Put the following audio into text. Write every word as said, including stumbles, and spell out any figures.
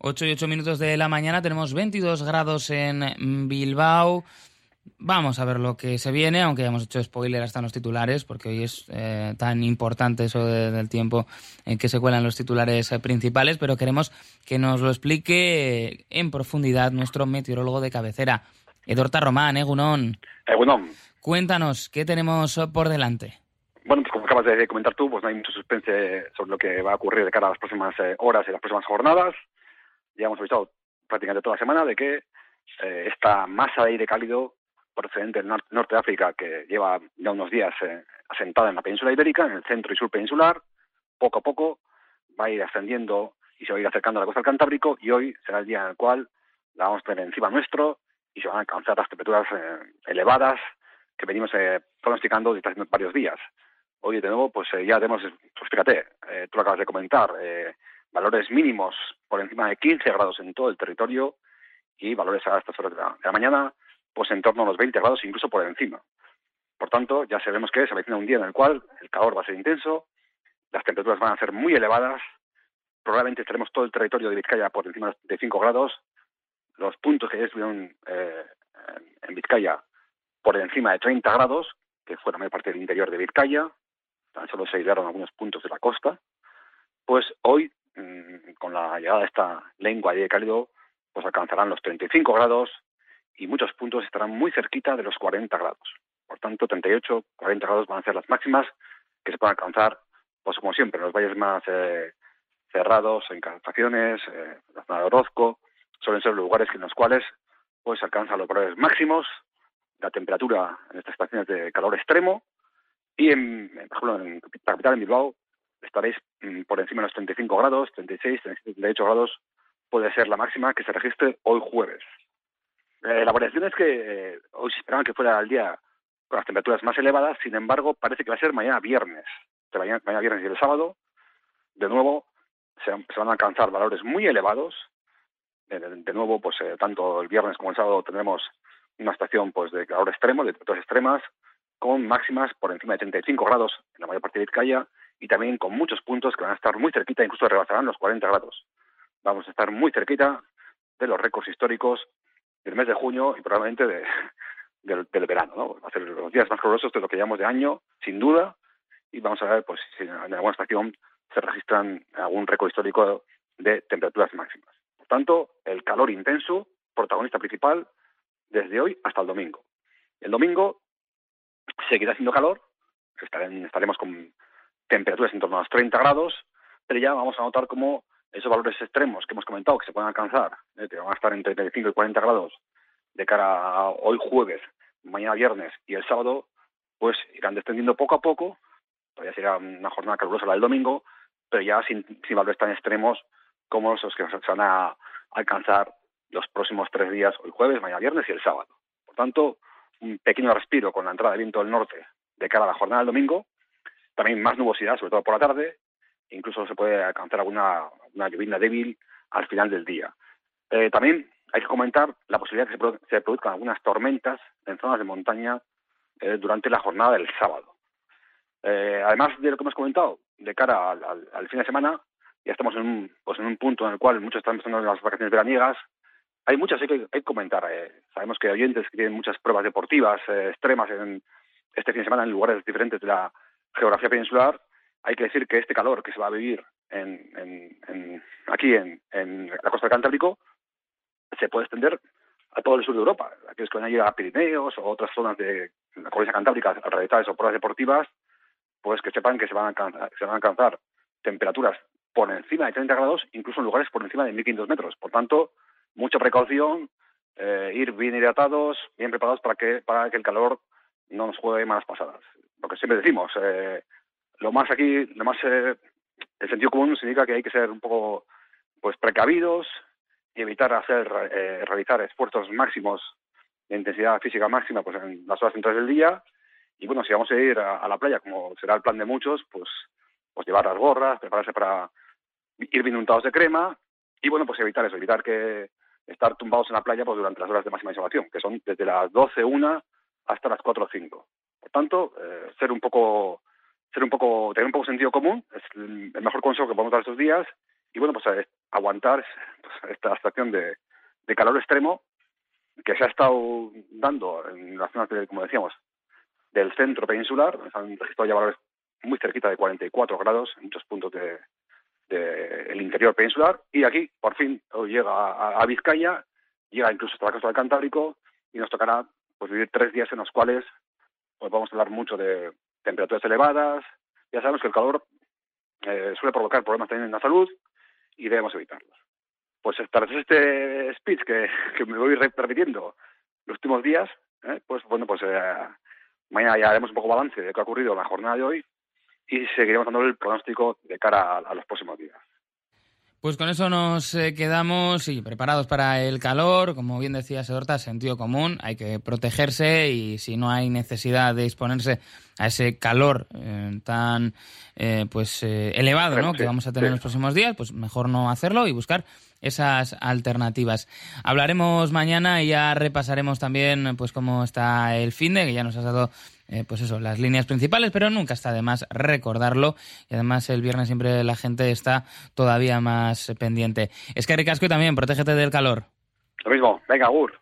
ocho y ocho minutos de la mañana, tenemos veintidós grados en Bilbao. Vamos a ver lo que se viene, aunque ya hemos hecho spoiler hasta en los titulares, porque hoy es eh, tan importante eso de, del tiempo en que se cuelan los titulares eh, principales, pero queremos que nos lo explique eh, en profundidad nuestro meteorólogo de cabecera, Edorta Román, Egunon. Egunon. Cuéntanos, ¿qué tenemos por delante? Bueno, pues como acabas de comentar tú, pues no hay mucho suspense sobre lo que va a ocurrir de cara a las próximas eh, horas y las próximas jornadas. Ya hemos avisado prácticamente toda la semana de que eh, esta masa de aire cálido procedente del nor- norte de África, que lleva ya unos días eh, asentada en la península ibérica, en el centro y sur peninsular, poco a poco va a ir ascendiendo y se va a ir acercando a la costa del Cantábrico, y hoy será el día en el cual la vamos a tener encima nuestro y se van a alcanzar las temperaturas eh, elevadas que venimos eh, pronosticando desde hace varios días. Hoy, de nuevo, pues eh, ya tenemos, pues fíjate, eh, tú lo acabas de comentar, eh, valores mínimos por encima de quince grados en todo el territorio y valores a estas horas de la, de la mañana pues en torno a los veinte grados, incluso por encima. Por tanto, ya sabemos que se avecina un día en el cual el calor va a ser intenso, las temperaturas van a ser muy elevadas, probablemente estaremos todo el territorio de Vizcaya por encima de cinco grados, los puntos que ya estuvieron eh, en Vizcaya por encima de treinta grados, que fue la mayor parte del interior de Vizcaya, tan solo se aislaron algunos puntos de la costa, pues hoy, mmm, con la llegada de esta lengua de aire cálido, pues alcanzarán los treinta y cinco grados, y muchos puntos estarán muy cerquita de los cuarenta grados. Por tanto, treinta y ocho, cuarenta grados van a ser las máximas que se pueden alcanzar, pues como siempre, en los valles más eh, cerrados, en calefacciones, eh, la zona de Orozco, suelen ser los lugares en los cuales pues se alcanzan los valores máximos, la temperatura en estas estaciones de calor extremo, y en, por ejemplo, en la capital, en Bilbao, estaréis mm, por encima de los treinta y cinco grados, treinta y seis, treinta y ocho grados, puede ser la máxima que se registre hoy jueves. Eh, la variación es que eh, hoy se esperaban que fuera el día con las temperaturas más elevadas, sin embargo, parece que va a ser mañana viernes. De mañana, mañana viernes y el sábado, de nuevo, se, se van a alcanzar valores muy elevados. De, de, de nuevo, pues eh, tanto el viernes como el sábado tendremos una estación pues de calor extremo, de temperaturas extremas, con máximas por encima de treinta y cinco grados en la mayor parte de Vizcaya, y también con muchos puntos que van a estar muy cerquita, incluso rebasarán los cuarenta grados. Vamos a estar muy cerquita de los récords históricos del mes de junio y probablemente de, del, del verano, ¿no? Va a ser los días más calurosos de lo que llevamos de año, sin duda, y vamos a ver pues si en alguna estación se registran algún récord histórico de temperaturas máximas. Por tanto, el calor intenso, protagonista principal, desde hoy hasta el domingo. El domingo seguirá siendo calor, estaremos con temperaturas en torno a los treinta grados, pero ya vamos a notar cómo esos valores extremos que hemos comentado que se pueden alcanzar, eh, que van a estar entre treinta y cinco y cuarenta grados de cara a hoy jueves, mañana viernes y el sábado, pues irán descendiendo poco a poco. Todavía será una jornada calurosa la del domingo, pero ya sin, sin valores tan extremos como los que se van a alcanzar los próximos tres días, hoy jueves, mañana viernes y el sábado. Por tanto, un pequeño respiro con la entrada de viento del norte de cara a la jornada del domingo, también más nubosidad, sobre todo por la tarde, incluso se puede alcanzar alguna una lluvia débil al final del día. Eh, también hay que comentar la posibilidad de que se, produ- se produzcan algunas tormentas en zonas de montaña eh, durante la jornada del sábado. Eh, además de lo que hemos comentado, de cara al, al, al fin de semana, ya estamos en un, pues en un punto en el cual muchos están empezando las vacaciones veraniegas. Hay muchas hay que, hay que comentar. Eh. Sabemos que hay oyentes que tienen muchas pruebas deportivas eh, extremas en este fin de semana en lugares diferentes de la geografía peninsular. Hay que decir que este calor que se va a vivir en, en, en, aquí en, en la costa del Cantábrico se puede extender a todo el sur de Europa. Aquellos que van a ir a Pirineos o otras zonas de la cornisa cantábrica a realizar esas pruebas deportivas, pues que sepan que se van a alcanzar, se van a alcanzar temperaturas por encima de treinta grados, incluso en lugares por encima de mil quinientos metros. Por tanto, mucha precaución, eh, ir bien hidratados, bien preparados para que para que el calor no nos juegue malas pasadas. Lo que siempre decimos, eh, lo más aquí, lo más eh, el sentido común nos indica que hay que ser un poco pues precavidos y evitar hacer eh, realizar esfuerzos máximos de intensidad física máxima pues en las horas centrales del día. Y bueno, si vamos a ir a, a la playa, como será el plan de muchos, pues pues llevar las gorras, prepararse para ir bien untados de crema y bueno, pues evitar eso, evitar que estar tumbados en la playa pues durante las horas de máxima insolación, que son desde las doce, una hasta las cuatro o cinco. Por tanto, eh, ser un poco ser un poco tener un poco sentido común es el mejor consejo que podemos dar estos días. Y bueno, pues aguantar pues, esta estación de, de calor extremo que se ha estado dando en las zonas, de, como decíamos, del centro peninsular. Se han registrado ya valores muy cerquita de cuarenta y cuatro grados en muchos puntos de, de el interior peninsular, y aquí por fin llega a, a Vizcaya, llega incluso hasta la costa del Cantábrico, y nos tocará pues vivir tres días en los cuales pues vamos a hablar mucho de temperaturas elevadas. Ya sabemos que el calor eh, suele provocar problemas también en la salud y debemos evitarlos. Pues tras este speech que, que me voy repitiendo los últimos días, eh, pues bueno, pues eh, mañana ya haremos un poco balance de lo que ha ocurrido en la jornada de hoy y seguiremos dando el pronóstico de cara a, a los próximos días. Pues con eso nos eh, quedamos sí, preparados para el calor. Como bien decía Sedorta, sentido común, hay que protegerse, y si no hay necesidad de exponerse a ese calor eh, tan eh, pues eh, elevado, ¿no?, que vamos a tener en los próximos días, pues mejor no hacerlo y buscar esas alternativas. Hablaremos mañana y ya repasaremos también pues cómo está el finde, que ya nos has dado eh, pues eso, las líneas principales, pero nunca está de más recordarlo, y además el viernes siempre la gente está todavía más pendiente. Es que ricasco, y también protégete del calor. Lo mismo, venga, Agur.